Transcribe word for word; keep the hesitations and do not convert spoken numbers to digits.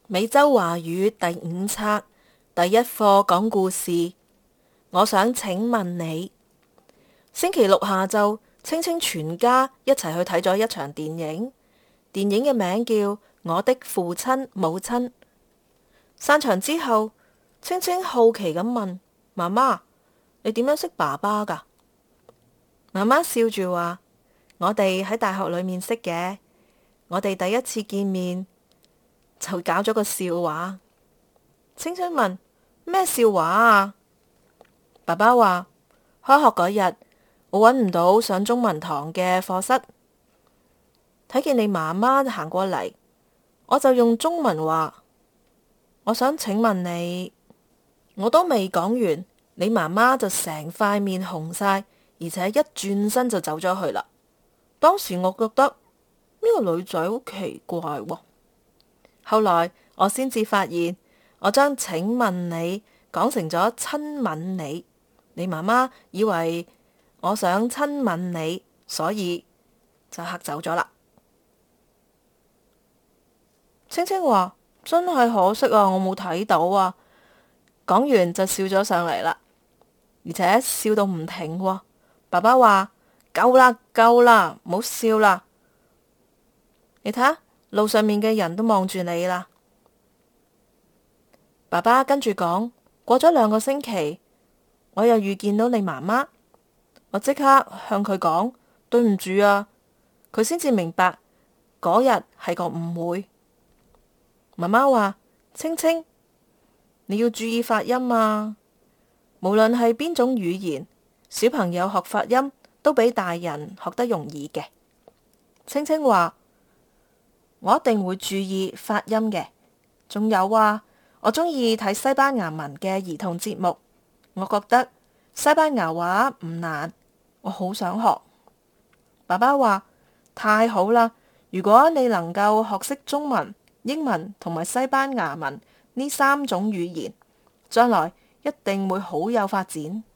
美洲華語第五冊第一課講故事。我想請問你，星期六下晝，青青全家一齊去睇咗一場電影。電影嘅名叫《我的父親母親》。散場之後，青青好奇咁問媽媽：你點樣識爸爸㗎？媽媽笑住話：我哋喺大學裏面識嘅，我哋第一次見面就搞咗個笑話。青青問：咩笑話啊？爸爸話：開學嗰日，我揾唔到上中文堂嘅課室，睇見你媽媽行過嚟，我就用中文話：我想請問你。我都未講完，你媽媽就成塊面紅晒，而且一轉身就走咗去啦。當時我覺得呢個女仔好奇怪喎。後來我先至發現，我將請問你講成咗親吻你，你媽媽以為我想親吻你，所以就嚇走咗啦。青青話：真係可惜啊，我冇睇到啊。講完就笑咗上嚟啦，而且笑到唔停喎。爸爸話：夠啦，夠啦，唔好笑啦。你睇下，路上面嘅人都望住你啦。爸爸跟住講：過咗兩個星期，我又遇見到你媽媽，我即刻向佢講對唔住啊。佢先至明白嗰日係個誤會。媽媽話：青青，你要注意發音啊！無論係邊種語言，小朋友學發音都比大人學得容易嘅。青青話：我一定會注意發音嘅。仲有啊，我鍾意睇西班牙文嘅兒童節目，我覺得西班牙話唔難，我好想學。爸爸話：太好啦！如果你能夠學識中文、英文同埋西班牙文呢三種語言，將來一定會好有發展。